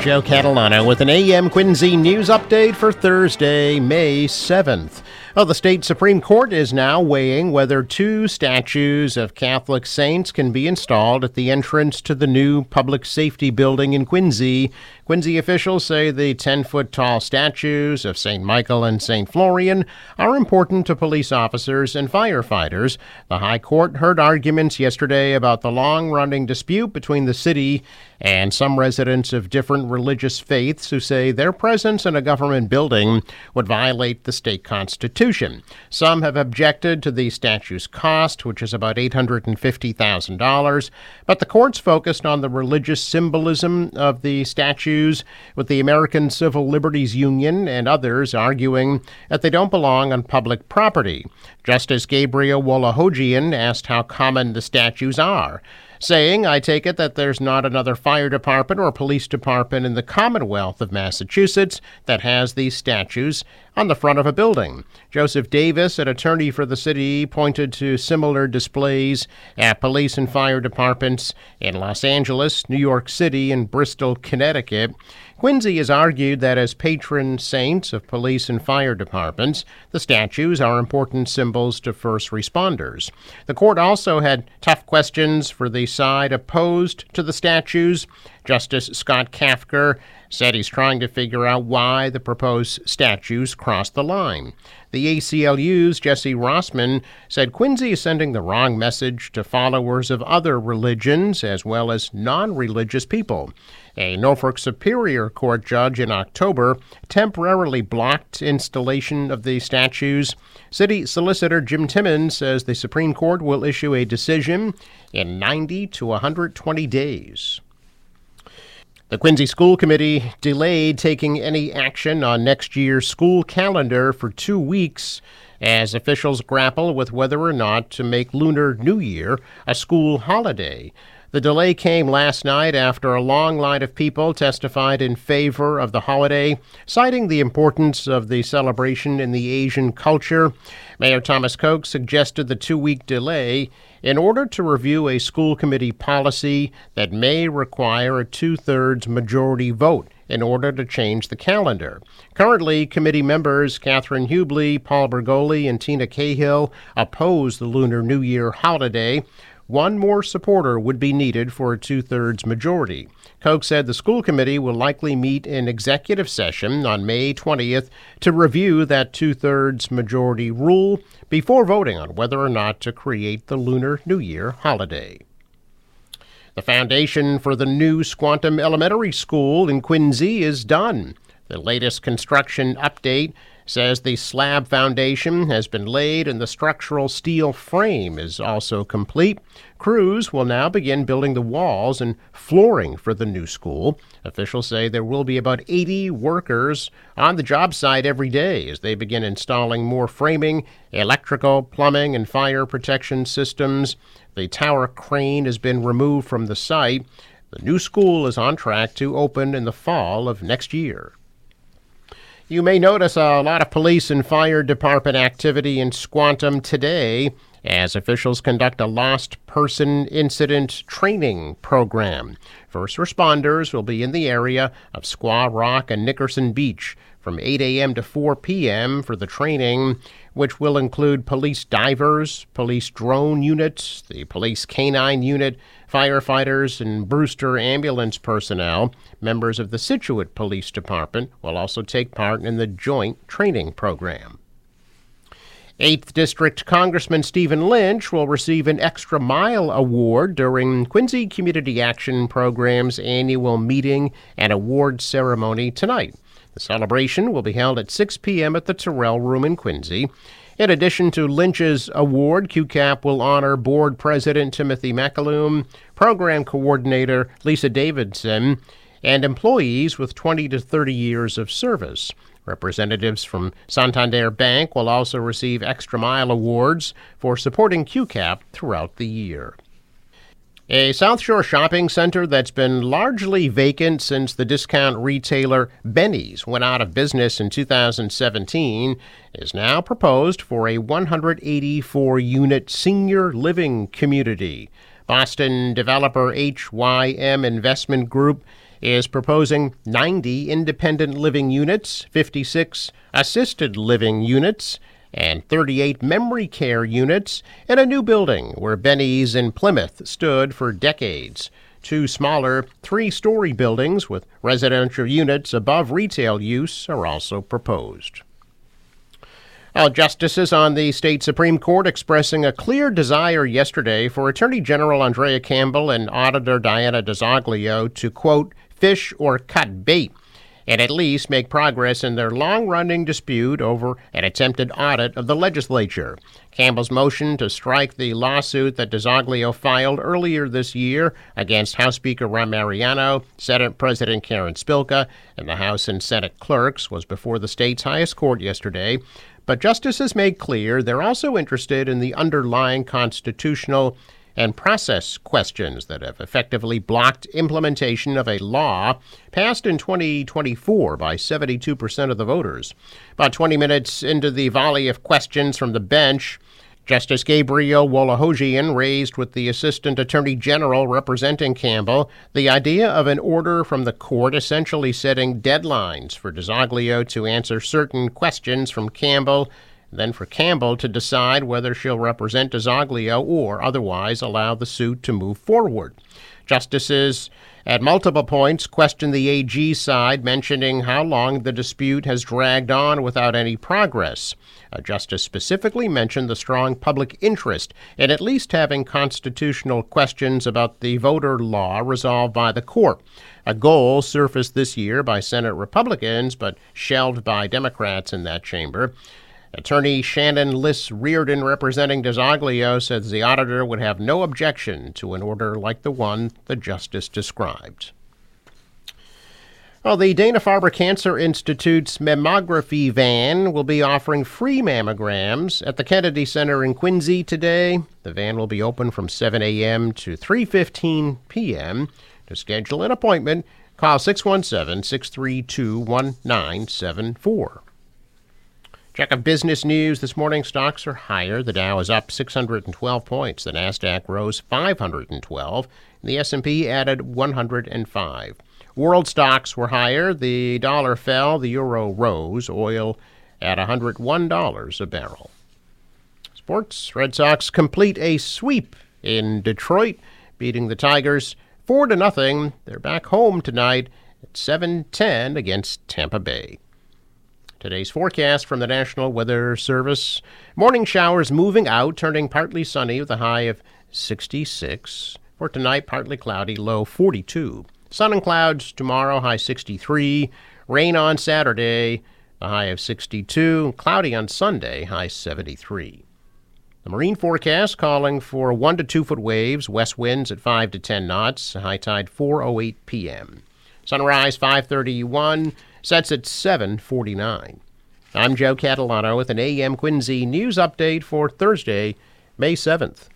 Joe Catalano with an AM Quincy news update for Thursday, May 7th. Well, the state Supreme Court is now weighing whether 2 statues of Catholic saints can be installed at the entrance to the new public safety building in Quincy. Quincy officials say the 10-foot-tall statues of St. Michael and St. Florian are important to police officers and firefighters. The High Court heard arguments yesterday about the long-running dispute between the city and some residents of different religious faiths who say their presence in a government building would violate the state constitution. Some have objected to the statue's cost, which is about $850,000, but the court's focused on the religious symbolism of the statues, with the American Civil Liberties Union and others arguing that they don't belong on public property. Justice Gabriel Wolahogian asked how common the statues are, saying, "I take it that there's not another fire department or police department in the Commonwealth of Massachusetts that has these statues on the front of a building." Joseph Davis, an attorney for the city, pointed to similar displays at police and fire departments in Los Angeles, New York City, and Bristol, Connecticut. Quincy has argued that as patron saints of police and fire departments, the statues are important symbols to first responders. The court also had tough questions for the side opposed to the statues. Justice Scott Kafker said he's trying to figure out why the proposed statues crossed the line. The ACLU's Jesse Rossman said Quincy is sending the wrong message to followers of other religions as well as non-religious people. A Norfolk Superior Court judge in October temporarily blocked installation of the statues. City Solicitor Jim Timmons says the Supreme Court will issue a decision in 90 to 120 days. The Quincy School Committee delayed taking any action on next year's school calendar for 2 weeks as officials grapple with whether or not to make Lunar New Year a school holiday. The delay came last night after a long line of people testified in favor of the holiday, citing the importance of the celebration in the Asian culture. Mayor Thomas Koch suggested the 2-week delay in order to review a school committee policy that may require a 2/3 majority vote in order to change the calendar. Currently, committee members Catherine Hubley, Paul Bergoli, and Tina Cahill oppose the Lunar New Year holiday. One more supporter would be needed for a 2/3 majority. Koch said the school committee will likely meet in executive session on May 20th to review that 2/3 majority rule before voting on whether or not to create the Lunar New Year holiday. The foundation for the new Squantum Elementary School in Quincy is done. The latest construction update says the slab foundation has been laid and the structural steel frame is also complete. Crews will now begin building the walls and flooring for the new school. Officials say there will be about 80 workers on the job site every day as they begin installing more framing, electrical, plumbing, and fire protection systems. The tower crane has been removed from the site. The new school is on track to open in the fall of next year. You may notice a lot of police and fire department activity in Squantum today as officials conduct a lost person incident training program. First responders will be in the area of Squaw Rock and Nickerson Beach from 8 a.m. to 4 p.m. for the training, which will include police divers, police drone units, the police canine unit, firefighters, and Brewster ambulance personnel. Members of the Scituate Police Department will also take part in the joint training program. 8th District Congressman Stephen Lynch will receive an Extra Mile Award during Quincy Community Action Program's annual meeting and award ceremony tonight. The celebration will be held at 6 p.m. at the Terrell Room in Quincy. In addition to Lynch's award, QCAP will honor Board President Timothy McAloom, Program Coordinator Lisa Davidson, and employees with 20 to 30 years of service. Representatives from Santander Bank will also receive Extra Mile Awards for supporting QCAP throughout the year. A South Shore shopping center that's been largely vacant since the discount retailer Benny's went out of business in 2017 is now proposed for a 184-unit senior living community. Boston developer HYM Investment Group is proposing 90 independent living units, 56 assisted living units, and 38 memory care units in a new building where Benny's in Plymouth stood for decades. Two smaller, three-story buildings with residential units above retail use are also proposed. Justices on the state Supreme Court expressing a clear desire yesterday for Attorney General Andrea Campbell and Auditor Diana DiZoglio to, quote, fish or cut bait, and at least make progress in their long-running dispute over an attempted audit of the legislature. Campbell's motion to strike the lawsuit that DiZoglio filed earlier this year against House Speaker Rahm Emanuel, Senate President Karen Spilka, and the House and Senate clerks was before the state's highest court yesterday. But justices made clear they're also interested in the underlying constitutional and process questions that have effectively blocked implementation of a law passed in 2024 by 72% of the voters. About 20 minutes into the volley of questions from the bench, Justice Gabriel Wolohojian raised with the Assistant Attorney General representing Campbell the idea of an order from the court essentially setting deadlines for DiZoglio to answer certain questions from Campbell, then for Campbell to decide whether she'll represent DiZoglio or otherwise allow the suit to move forward. Justices at multiple points questioned the AG's side, mentioning how long the dispute has dragged on without any progress. A justice specifically mentioned the strong public interest in at least having constitutional questions about the voter law resolved by the court, a goal surfaced this year by Senate Republicans but shelved by Democrats in that chamber. Attorney Shannon Liss Reardon, representing DiZoglio, says the auditor would have no objection to an order like the one the justice described. Well, the Dana-Farber Cancer Institute's mammography van will be offering free mammograms at the Kennedy Center in Quincy today. The van will be open from 7 a.m. to 3:15 p.m. To schedule an appointment, call 617-632-1974. Check of business news this morning. Stocks are higher. The Dow is up 612 points. The Nasdaq rose 512. And the S&P added 105. World stocks were higher. The dollar fell. The euro rose. Oil at $101 a barrel. Sports. Red Sox complete a sweep in Detroit, beating the Tigers 4-0. They're back home tonight at 7:10 against Tampa Bay. Today's forecast from the National Weather Service. Morning showers moving out, turning partly sunny with a high of 66. For tonight, partly cloudy, low 42. Sun and clouds tomorrow, high 63. Rain on Saturday, a high of 62. Cloudy on Sunday, high 73. The marine forecast calling for 1 to 2 foot waves, west winds at 5 to 10 knots, high tide 4:08 p.m. Sunrise 5:31. Sets at 7:49. I'm Joe Catalano with an AM Quincy news update for Thursday, May 7th.